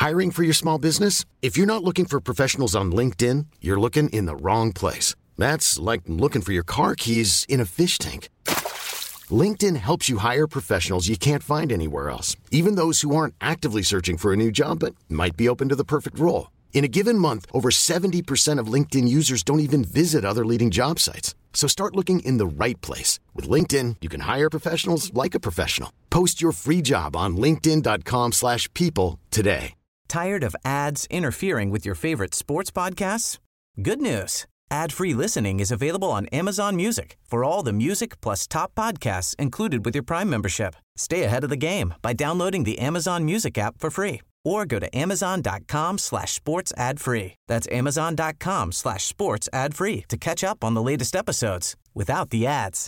Hiring for your small business? If you're not looking for professionals on LinkedIn, you're looking in the wrong place. That's like looking for your car keys in a fish tank. LinkedIn helps you hire professionals you can't find anywhere else, even those who aren't actively searching for a new job but might be open to the perfect role. In a given month, over 70% of LinkedIn users don't even visit other leading job sites. So start looking in the right place. With LinkedIn, you can hire professionals like a professional. Post your free job on linkedin.com/people today. Tired of ads interfering with your favorite sports podcasts? Good news. Ad-free listening is available on Amazon Music for all the music plus top podcasts included with your Prime membership. Stay ahead of the game by downloading the Amazon Music app for free or go to amazon.com/sports ad free. That's amazon.com/sports ad free to catch up on the latest episodes without the ads.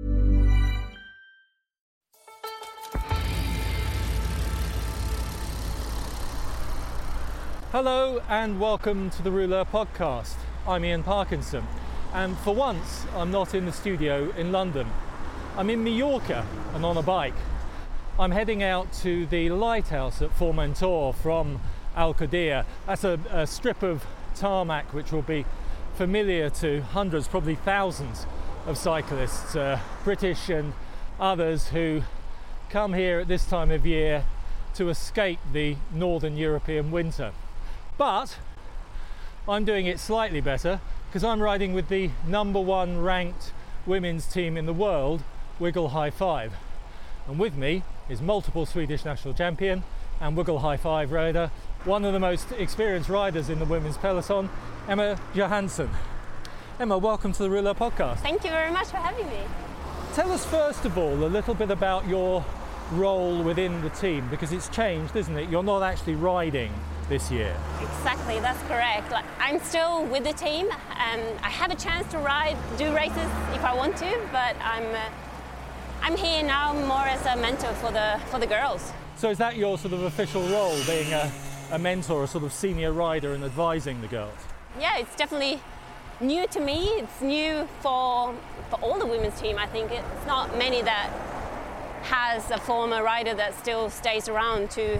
Hello and welcome to the Rouleur podcast. I'm Ian Parkinson, and for once I'm not in the studio in London. I'm in Mallorca and on a bike. I'm heading out to the lighthouse at Formentor from Alcadia. That's a strip of tarmac which will be familiar to hundreds, probably thousands of cyclists, British and others who come here at this time of year to escape the northern European winter. But I'm doing it slightly better because I'm riding with the #1 ranked women's team in the world, Wiggle High Five. And with me is multiple Swedish national champion and Wiggle High Five rider, one of the most experienced riders in the women's peloton, Emma Johansson. Emma, welcome to the Rouleur podcast. Thank you very much for having me. Tell us first of all a little bit about your role within the team, because it's changed, isn't it? You're not actually riding this year. Exactly, that's correct. I'm still with the team. I have a chance to do races if I want to, but I'm here now more as a mentor for the girls. So is that your sort of official role, being a mentor, a sort of senior rider and advising the girls? Yeah, it's definitely new to me. It's new for all the women's team. I think it's not many that has a former rider that still stays around to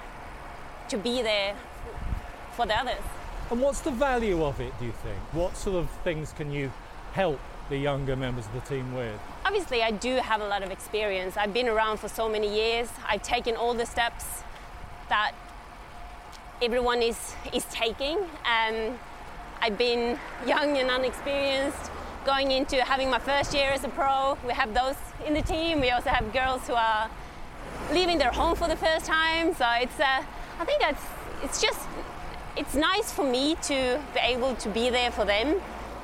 be there for the others. And what's the value of it, do you think? What sort of things can you help the younger members of the team with? Obviously, I do have a lot of experience. I've been around for so many years. I've taken all the steps that everyone is taking. I've been young and unexperienced, going into having my first year as a pro. We have those in the team. We also have girls who are leaving their home for the first time. So I think it's nice for me to be able to be there for them,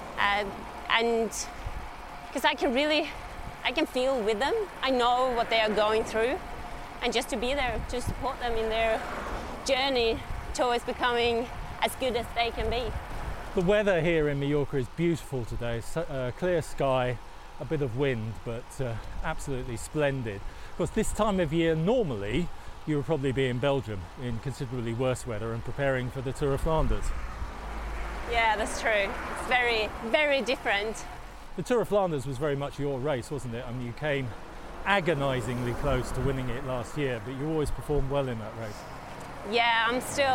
and because I can feel with them. I know what they are going through, and just to be there to support them in their journey towards becoming as good as they can be. The weather here in Mallorca is beautiful today. Clear sky, a bit of wind, but absolutely splendid. Of course, this time of year normally you would probably be in Belgium in considerably worse weather and preparing for the Tour of Flanders. Yeah, that's true. It's very, very different. The Tour of Flanders was very much your race, wasn't it? I mean, you came agonisingly close to winning it last year, but you always performed well in that race. Yeah,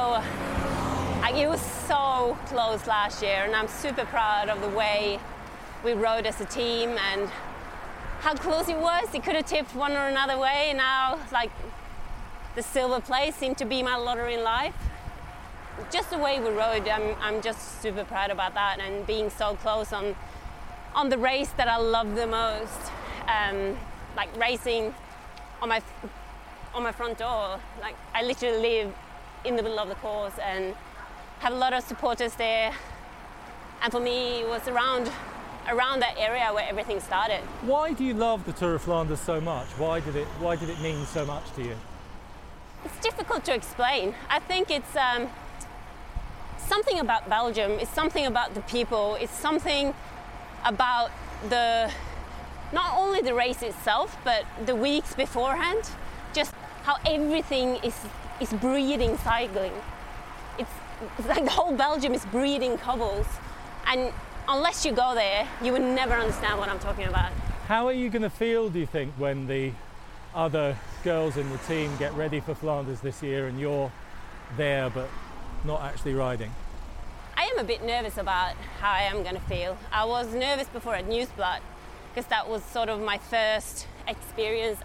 it was so close last year, and I'm super proud of the way we rode as a team and how close it was. It could have tipped one or another way. Now, the silver place seemed to be my lottery in life. Just the way we rode, I'm just super proud about that, and being so close on the race that I love the most, racing on my front door. I literally live in the middle of the course and have a lot of supporters there, and for me it was around that area where everything started. Why do you love the Tour of Flanders so much? Why did it mean so much to you? It's difficult to explain. I think it's something about Belgium. It's something about the people. It's something about not only the race itself, but the weeks beforehand. Just how everything is breeding cycling. It's like the whole Belgium is breeding cobbles, and unless you go there, you would never understand what I'm talking about. How are you going to feel, do you think, when the other girls in the team get ready for Flanders this year and you're there but not actually riding? I am a bit nervous about how I am going to feel. I was nervous before at Newsblood because that was sort of my first experience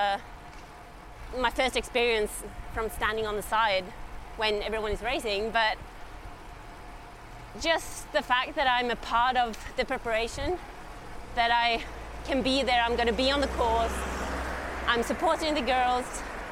from standing on the side when everyone is racing. But just the fact that I'm a part of the preparation, that I can be there, I'm going to be on the course, I'm supporting the girls,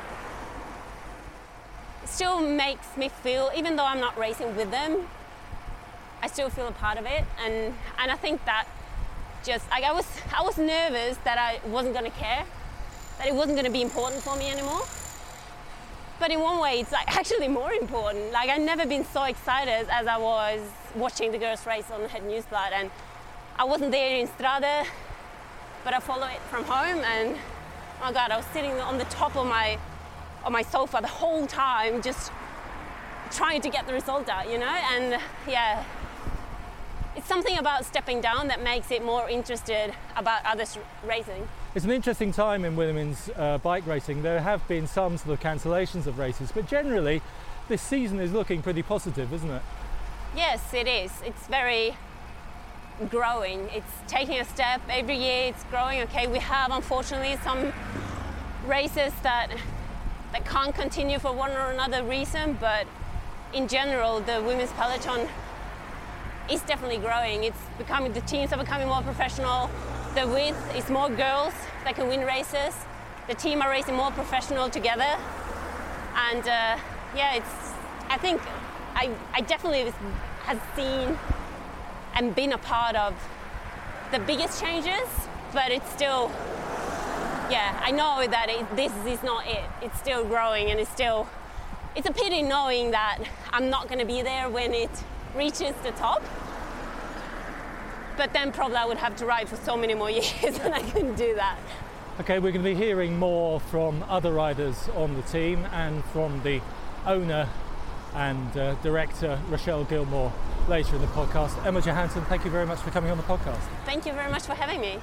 it still makes me feel, even though I'm not racing with them, I still feel a part of it. And I think that just, like, I was nervous that I wasn't going to care, that it wasn't going to be important for me anymore. But in one way, it's like actually more important. Like, I've never been so excited as I was watching the girls race on Het Nieuwsblad. And I wasn't there in Strade, but I follow it from home. And oh my God, I was sitting on the top of my sofa the whole time, just trying to get the result out, you know? And yeah, it's something about stepping down that makes it more interested about others racing. It's an interesting time in women's bike racing. There have been some sort of cancellations of races, but generally this season is looking pretty positive, isn't it? Yes, it is. It's very growing. It's taking a step every year. It's growing. Okay, we have unfortunately some races that can't continue for one or another reason, but in general the women's peloton is definitely growing. The teams are becoming more professional. The width is more girls that can win races. The team are racing more professional together. And I think I definitely have seen and been a part of the biggest changes, but it's still, I know that this is not it. It's still growing, and it's a pity knowing that I'm not going to be there when it reaches the top. But then probably I would have to ride for so many more years and I couldn't do that. Okay, we're going to be hearing more from other riders on the team and from the owner and director, Rochelle Gilmore, later in the podcast. Emma Johansson, thank you very much for coming on the podcast. Thank you very much for having me.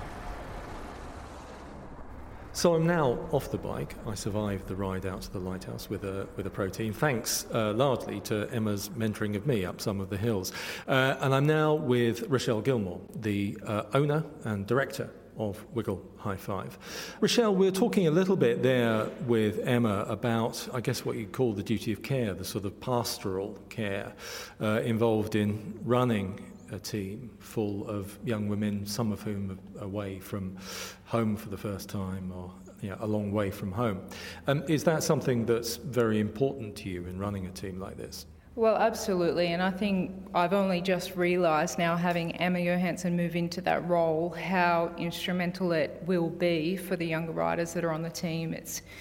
So I'm now off the bike. I survived the ride out to the lighthouse with a pro team, thanks largely to Emma's mentoring of me up some of the hills. And I'm now with Rochelle Gilmore, the owner and director of Wiggle High Five. Rochelle, we were talking a little bit there with Emma about, I guess, what you'd call the duty of care, the sort of pastoral care involved in running a team full of young women, some of whom are away from home for the first time, or a long way from home. Is that something that's very important to you in running a team like this? Well, absolutely, and I think I've only just realised now, having Emma Johansson move into that role, how instrumental it will be for the younger riders that are on the team.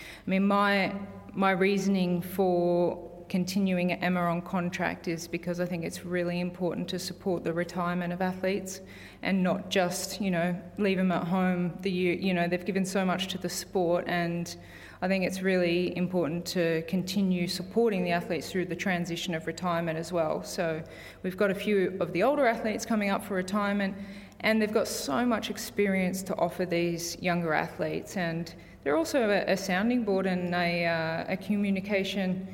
My reasoning for continuing Emma on contract is because I think it's really important to support the retirement of athletes and not just, leave them at home the year. They've given so much to the sport, and I think it's really important to continue supporting the athletes through the transition of retirement as well. So we've got a few of the older athletes coming up for retirement, and they've got so much experience to offer these younger athletes, and they're also a sounding board and a communication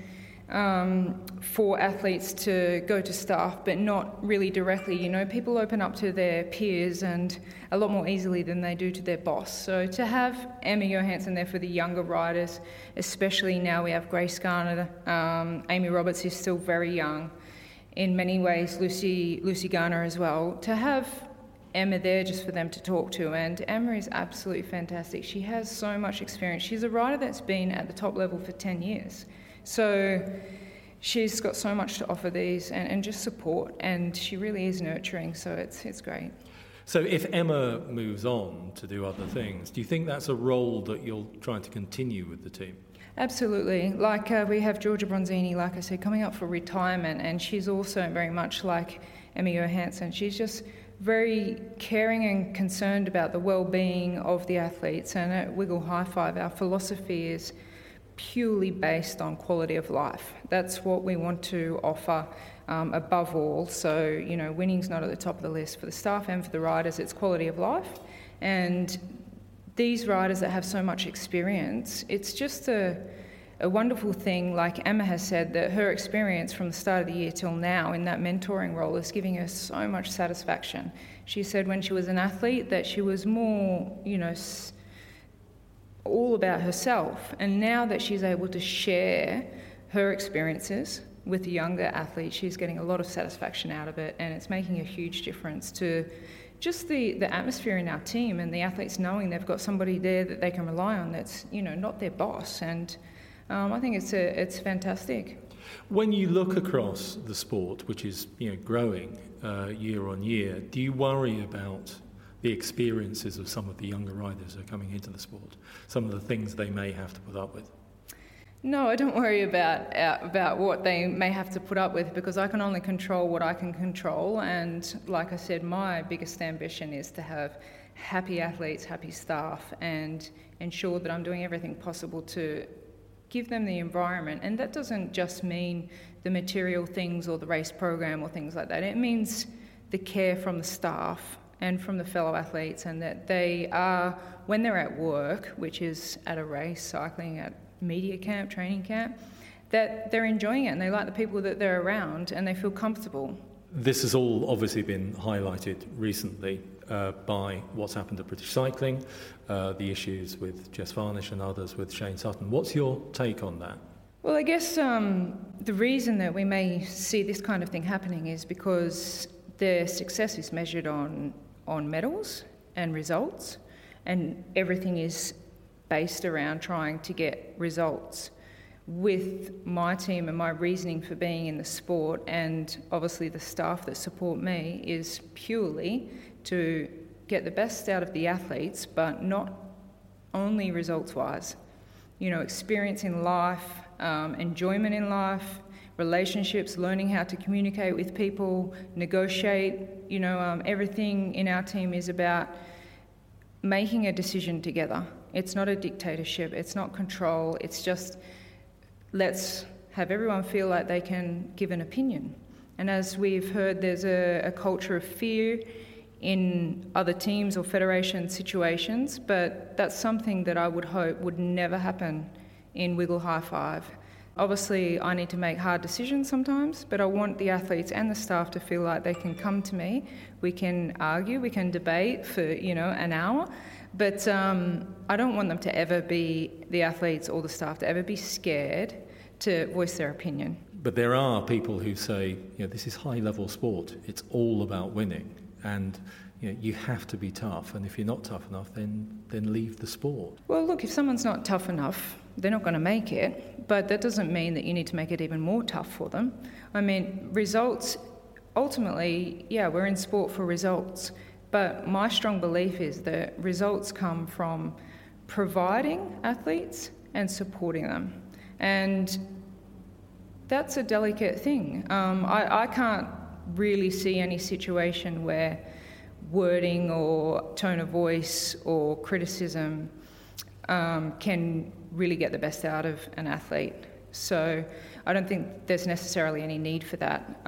for athletes to go to staff, but not really directly. People open up to their peers and a lot more easily than they do to their boss. So to have Emma Johansson there for the younger riders, especially now we have Grace Garner, Amy Roberts is still very young. In many ways, Lucy Garner as well. To have Emma there just for them to talk to, and Emma is absolutely fantastic. She has so much experience. She's a rider that's been at the top level for 10 years. So she's got so much to offer these and just support, and she really is nurturing, so it's great. So if Emma moves on to do other things, do you think that's a role that you'll try to continue with the team? Absolutely. We have Georgia Bronzini, like I said, coming up for retirement, and she's also very much like Emma Johansson. She's just very caring and concerned about the well-being of the athletes, and at Wiggle High Five our philosophy is purely based on quality of life. That's what we want to offer above all. So, winning's not at the top of the list for the staff and for the riders. It's quality of life. And these riders that have so much experience, it's just a a wonderful thing, like Emma has said, that her experience from the start of the year till now in that mentoring role is giving her so much satisfaction. She said when she was an athlete that she was more, all about herself. And now that she's able to share her experiences with the younger athletes, she's getting a lot of satisfaction out of it, and it's making a huge difference to just the atmosphere in our team and the athletes knowing they've got somebody there that they can rely on that's, not their boss. And I think it's fantastic. When you look across the sport, which is growing year on year, do you worry about the experiences of some of the younger riders who are coming into the sport, some of the things they may have to put up with? No, I don't worry about what they may have to put up with, because I can only control what I can control. And like I said, my biggest ambition is to have happy athletes, happy staff, and ensure that I'm doing everything possible to give them the environment. And that doesn't just mean the material things or the race program or things like that. It means the care from the staff and from the fellow athletes, and that they are, when they're at work, which is at a race, cycling, at media camp, training camp, that they're enjoying it and they like the people that they're around and they feel comfortable. This has all obviously been highlighted recently by what's happened to British cycling, the issues with Jess Varnish and others with Shane Sutton. What's your take on that? Well, I guess the reason that we may see this kind of thing happening is because their success is measured on medals and results, and everything is based around trying to get results. With my team and my reasoning for being in the sport, and obviously the staff that support me, is purely to get the best out of the athletes, but not only results-wise. Experience in life, enjoyment in life, relationships, learning how to communicate with people, negotiate. Everything in our team is about making a decision together. It's not a dictatorship, it's not control, it's just let's have everyone feel like they can give an opinion. And as we've heard, there's a culture of fear in other teams or federation situations, but that's something that I would hope would never happen in Wiggle High Five. Obviously, I need to make hard decisions sometimes, but I want the athletes and the staff to feel like they can come to me. We can argue, we can debate for, an hour, but I don't want them to ever be, the athletes or the staff, to ever be scared to voice their opinion. But there are people who say, this is high-level sport. It's all about winning, and you have to be tough. And if you're not tough enough, then leave the sport. Well, look, if someone's not tough enough, they're not going to make it. But that doesn't mean that you need to make it even more tough for them. I mean, results. Ultimately, we're in sport for results. But my strong belief is that results come from providing athletes and supporting them. And that's a delicate thing. I can't really see any situation where wording or tone of voice or criticism can really get the best out of an athlete. So I don't think there's necessarily any need for that.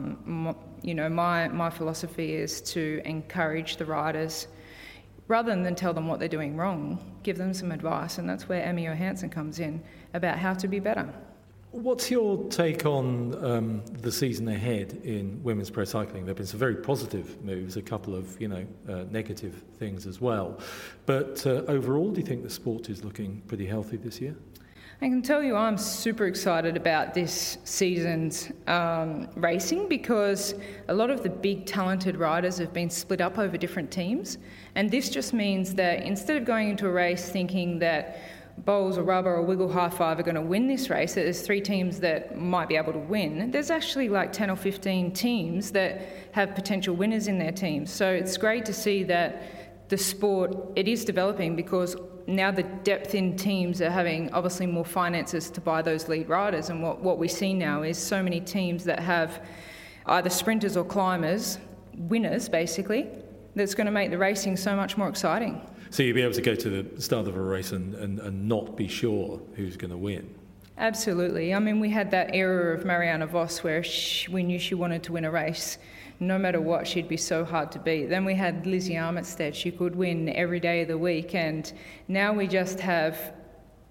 My philosophy is to encourage the riders, rather than tell them what they're doing wrong, give them some advice, and that's where Emma Johansson comes in, about how to be better. What's your take on the season ahead in women's pro cycling? There have been some very positive moves, a couple of negative things as well. But overall, do you think the sport is looking pretty healthy this year? I can tell you I'm super excited about this season's racing, because a lot of the big talented riders have been split up over different teams, and this just means that instead of going into a race thinking that Bowls or Rubber or Wiggle High Five are going to win this race, that there's 3 teams that might be able to win, there's actually like 10 or 15 teams that have potential winners in their teams. So it's great to see that the sport, it is developing, because now the depth in teams are having obviously more finances to buy those lead riders, and what we see now is so many teams that have either sprinters or climbers, winners basically, that's going to make the racing so much more exciting. So you'll be able to go to the start of a race and not be sure who's going to win? Absolutely. I mean, we had that era of Marianne Vos where we knew she wanted to win a race. No matter what, she'd be so hard to beat. Then we had Lizzie Armitstead. She could win every day of the week. And now we just have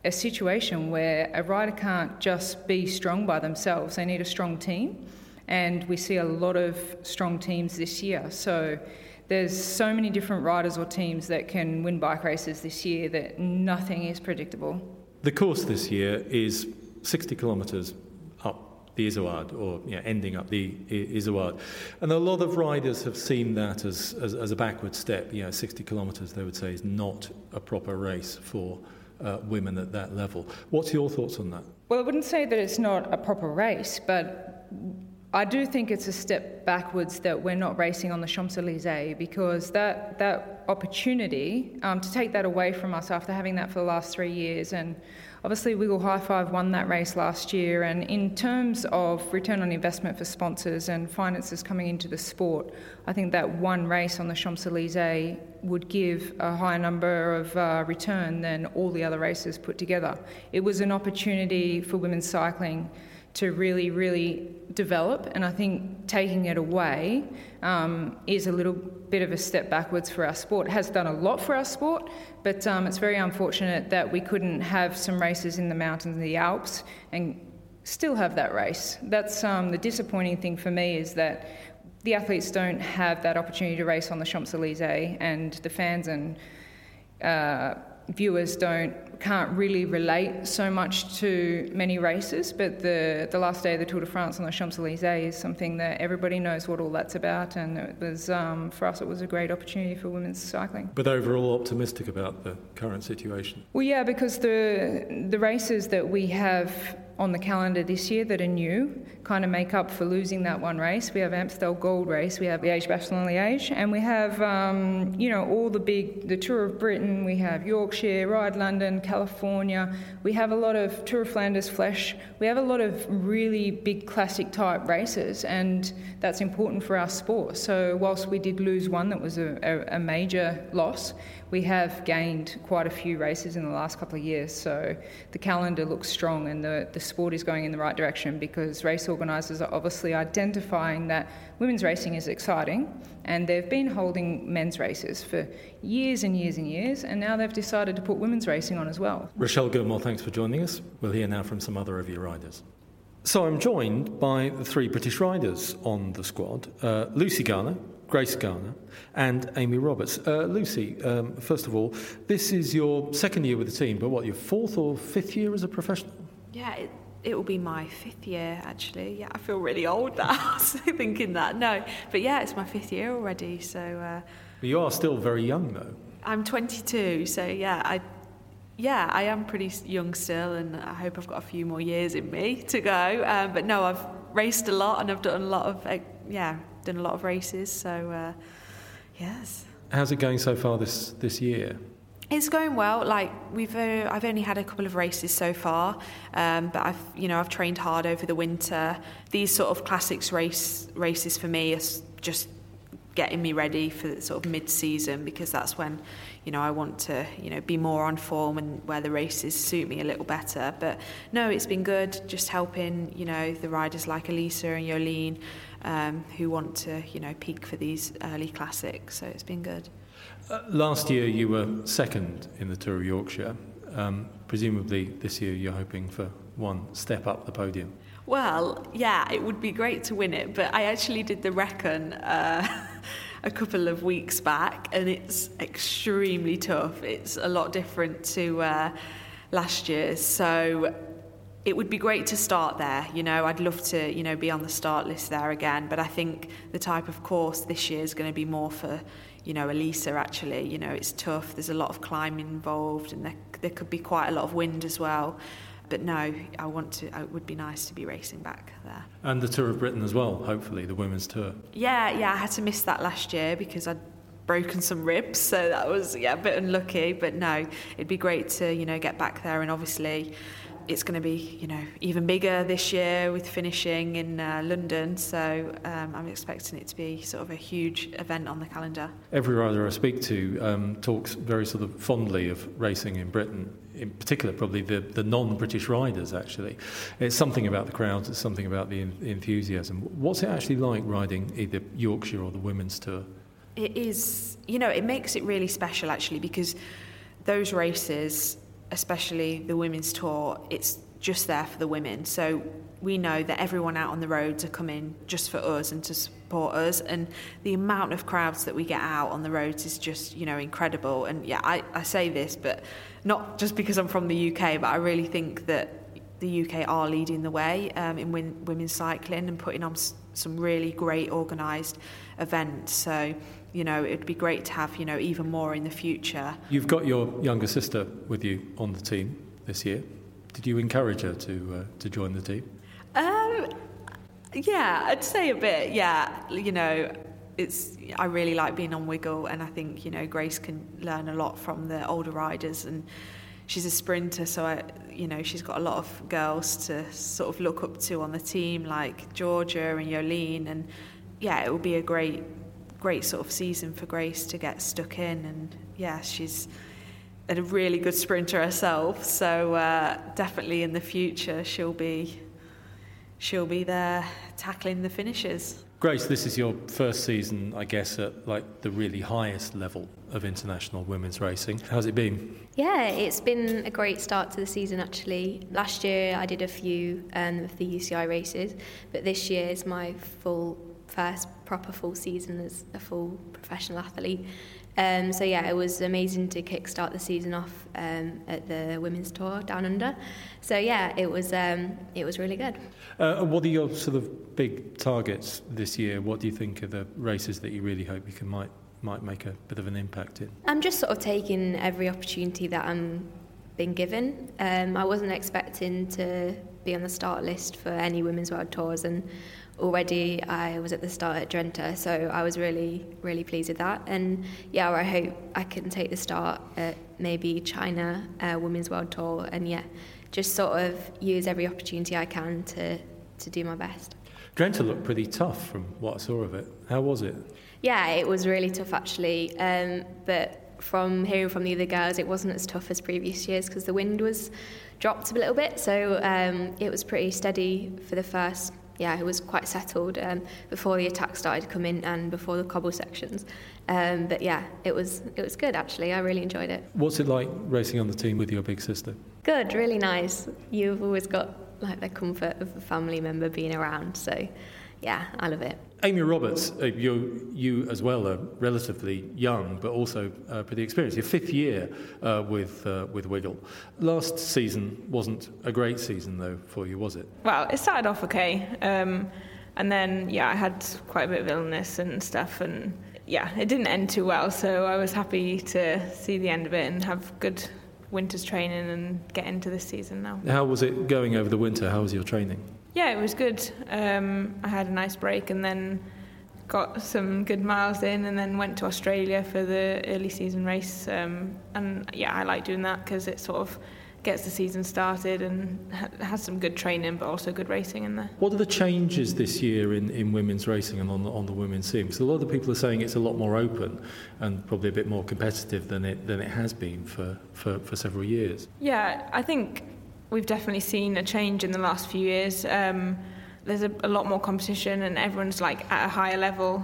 a situation where a rider can't just be strong by themselves. They need a strong team, and we see a lot of strong teams this year. So there's so many different riders or teams that can win bike races this year that nothing is predictable. The course this year is 60 kilometres up the Izoard, or ending up the Izoard. And a lot of riders have seen that as a backward step. 60 kilometres, they would say, is not a proper race for women at that level. What's your thoughts on that? Well, I wouldn't say that it's not a proper race, but I do think it's a step backwards that we're not racing on the Champs-Élysées, because that opportunity to take that away from us after having that for the last 3 years, and obviously Wiggle High Five won that race last year, and in terms of return on investment for sponsors and finances coming into the sport, I think that one race on the Champs-Élysées would give a higher number of return than all the other races put together. It was an opportunity for women's cycling to really, really develop, and I think taking it away is a little bit of a step backwards for our sport. It has done a lot for our sport, but it's very unfortunate that we couldn't have some races in the mountains and the Alps and still have that race. That's the disappointing thing for me, is that the athletes don't have that opportunity to race on the Champs-Élysées, and the fans and viewers can't really relate so much to many races, but the last day of the Tour de France on the Champs-Élysées is something that everybody knows what all that's about, and it was, for us, it was a great opportunity for women's cycling. But overall optimistic about the current situation? Well, yeah, because the races that we have on the calendar this year that are new kind of make up for losing that one race. We have Amstel Gold Race, we have Liège-Bastogne-Liège, and we have, all the Tour of Britain, we have Yorkshire, Ride London, California, we have a lot of Tour of Flanders Flèche, we have a lot of really big classic type races, and that's important for our sport. So whilst we did lose one that was a major loss, we have gained quite a few races in the last couple of years. So the calendar looks strong, and the sport is going in the right direction, because race organisers are obviously identifying that women's racing is exciting, and they've been holding men's races for years and years and years, and now they've decided to put women's racing on as well. Rochelle Gilmore, thanks for joining us. We'll hear now from some other of your riders. So I'm joined by the 3 British riders on the squad, Lucy Garner, Grace Garner and Amy Roberts. Lucy, first of all, this is your second year with the team, but your 4th or 5th year as a professional? Yeah, it will be my 5th year, actually. Yeah, I feel really old now, thinking that. No, but yeah, it's my 5th year already, so... But you are still very young, though. I'm 22, so I am pretty young still, and I hope I've got a few more years in me to go. But no, I've raced a lot, and I've done a lot of races, so yes. How's it going so far this year? It's going well. I've only had a couple of races so far, but I've trained hard over the winter. These sort of classics races for me are just getting me ready for sort of mid-season, because that's when I want to be more on form and where the races suit me a little better. But no, it's been good, just helping the riders like Elisa and Jolene who want to peak for these early classics. So it's been good. Last year you were second in the Tour of Yorkshire. Presumably this year you're hoping for one step up the podium. Well, yeah, it would be great to win it, but I actually did the Recon a couple of weeks back, and it's extremely tough. It's a lot different to last year, so it would be great to start there. I'd love to be on the start list there again, but I think the type of course this year is going to be more for Elisa, actually. It's tough, there's a lot of climbing involved, and there could be quite a lot of wind as well. But no, it would be nice to be racing back there. And the Tour of Britain as well, hopefully, the women's tour. Yeah, I had to miss that last year because I'd broken some ribs, so that was a bit unlucky. But no, it'd be great to get back there, and obviously it's going to be even bigger this year with finishing in London, so I'm expecting it to be sort of a huge event on the calendar. Every rider I speak to talks very sort of fondly of racing in Britain, in particular probably the non-British riders, actually. It's something about the crowds, it's something about the enthusiasm. What's it actually like riding either Yorkshire or the women's tour? It is, it makes it really special, actually, because those races especially the women's tour, it's just there for the women. So we know that everyone out on the roads are coming just for us and to support us, and the amount of crowds that we get out on the roads is just, incredible. And yeah, I say this, but not just because I'm from the UK, but I really think that the UK are leading the way in women's cycling and putting on some really great organised events. So, it'd be great to have, even more in the future. You've got your younger sister with you on the team this year. Did you encourage her to join the team? Yeah, I'd say a bit. Yeah, I really like being on Wiggle, and I think Grace can learn a lot from the older riders, and she's a sprinter, so she's got a lot of girls to sort of look up to on the team, like Georgia and Yolene, and yeah, it will be a great sort of season for Grace to get stuck in, and yeah, she's a really good sprinter herself, so definitely in the future she'll be there tackling the finishes. Grace, this is your first season, I guess, at like the really highest level of international women's racing. How's it been? Yeah, it's been a great start to the season actually. Last year I did a few of the UCI races, but this year is my first proper full season as a full professional athlete. So yeah, it was amazing to kickstart the season off at the women's tour down under. So yeah, it was really good. What are your sort of big targets this year? What do you think are the races that you really hope you might make a bit of an impact in? I'm just sort of taking every opportunity that I'm been given. I wasn't expecting to be on the start list for any women's world tours, and already I was at the start at Drenthe, so I was really, really pleased with that. And yeah, I hope I can take the start at maybe China Women's World Tour, and yeah, just sort of use every opportunity I can to do my best. Drenthe looked pretty tough from what I saw of it. How was it? Yeah, it was really tough actually, but from hearing from the other girls, it wasn't as tough as previous years because the wind was dropped a little bit, so it was pretty steady for the first. Yeah, it was quite settled before the attack started to come in and before the cobble sections. But yeah, it was good actually. I really enjoyed it. What's it like racing on the team with your big sister? Good, really nice. You've always got like the comfort of a family member being around. So yeah, I love it. Amy Roberts, you as well are relatively young, but also pretty experienced. Your fifth year with Wiggle. Last season wasn't a great season, though, for you, was it? Well, it started off okay, and then I had quite a bit of illness and stuff, and it didn't end too well. So I was happy to see the end of it and have good winter's training and get into this season now. How was it going over the winter? How was your training? Yeah, it was good. I had a nice break and then got some good miles in, and then went to Australia for the early season race. And I like doing that because it sort of gets the season started and has some good training, but also good racing in there. What are the changes this year in women's racing and on the women's team? Because a lot of people are saying it's a lot more open and probably a bit more competitive than it has been for several years. Yeah, I think we've definitely seen a change in the last few years. There's a lot more competition and everyone's like at a higher level,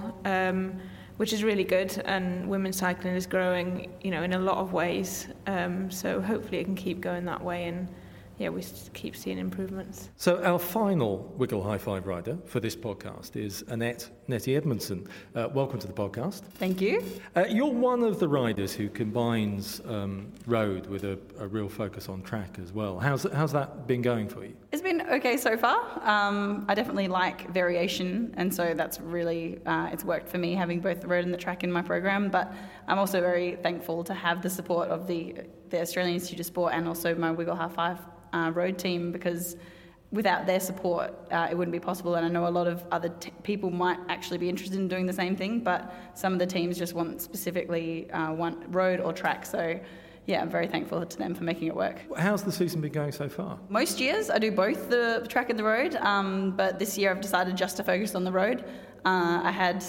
which is really good, and women's cycling is growing, in a lot of ways. So hopefully it can keep going that way, and we keep seeing improvements. So our final Wiggle High Five rider for this podcast is Annette Nettie Edmondson. Welcome to the podcast. Thank you. You're one of the riders who combines road with a real focus on track as well. How's that been going for you? It's been okay so far. I definitely like variation, and so that's really, it's worked for me having both the road and the track in my program, but I'm also very thankful to have the support of the Australian Institute of Sport and also my Wiggle High Five road team, because without their support it wouldn't be possible. And I know a lot of other people might actually be interested in doing the same thing, but some of the teams just want specifically want road or track. So yeah, I'm very thankful to them for making it work. How's the season been going so far? Most years I do both the track and the road, but this year I've decided just to focus on the road. I had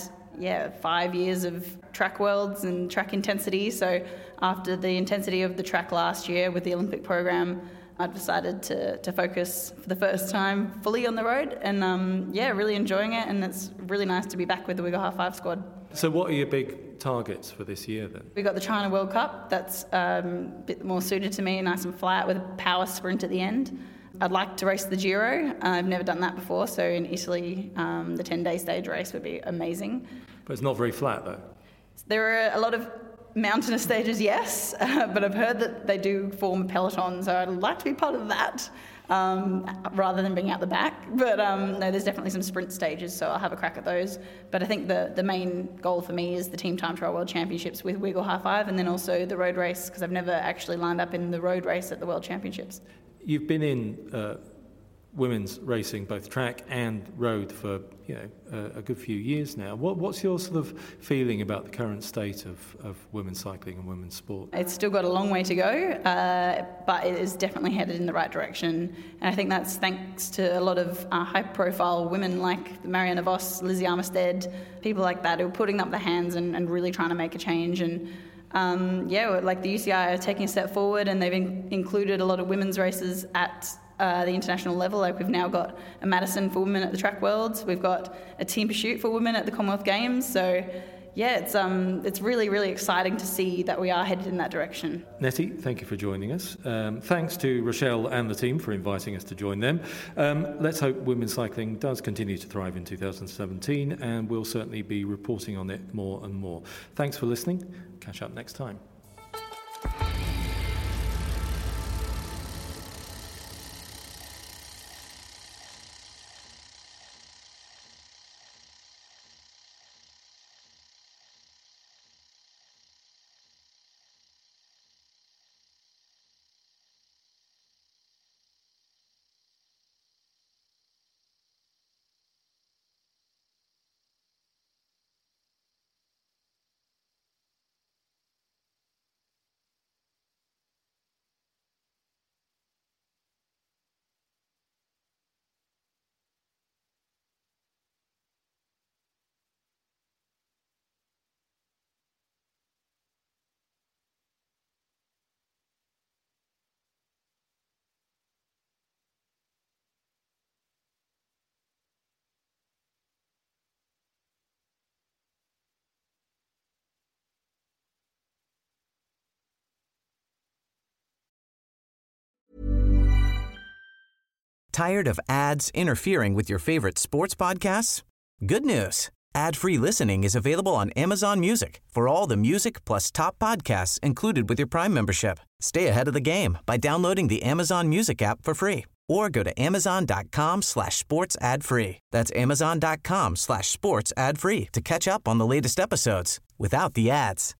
5 years of track worlds and track intensity, so after the intensity of the track last year with the Olympic program, I've decided to focus for the first time fully on the road, and really enjoying it, and it's really nice to be back with the Wiggle High Five squad. So what are your big targets for this year then? We got the China World Cup. That's a bit more suited to me, nice and flat with a power sprint at the end. I'd like to race the Giro. I've never done that before, so in Italy, the 10-day stage race would be amazing. But it's not very flat though. There are a lot of mountainous stages, yes, but I've heard that they do form a peloton, so I'd like to be part of that rather than being out the back. But no, there's definitely some sprint stages, so I'll have a crack at those. But I think the main goal for me is the Team Time Trial World Championships with Wiggle High Five, and then also the road race, because I've never actually lined up in the road race at the World Championships. You've been in women's racing, both track and road, for a good few years now. What's your sort of feeling about the current state of women's cycling and women's sport? It's still got a long way to go, but it is definitely headed in the right direction. And I think that's thanks to a lot of high-profile women like Marianne Vos, Lizzie Armistead, people like that who are putting up their hands and really trying to make a change. And like the UCI are taking a step forward, and they've included a lot of women's races at the international level. Like we've now got a Madison for women at the Track Worlds. We've got a Team Pursuit for women at the Commonwealth Games. So yeah, it's really, really exciting to see that we are headed in that direction. Nettie, thank you for joining us. Thanks to Rochelle and the team for inviting us to join them. Let's hope women's cycling does continue to thrive in 2017, and we'll certainly be reporting on it more and more. Thanks for listening. Catch up next time. Tired of ads interfering with your favorite sports podcasts? Good news. Ad-free listening is available on Amazon Music for all the music plus top podcasts included with your Prime membership. Stay ahead of the game by downloading the Amazon Music app for free, or go to amazon.com/sports ad free. That's amazon.com/sports ad free to catch up on the latest episodes without the ads.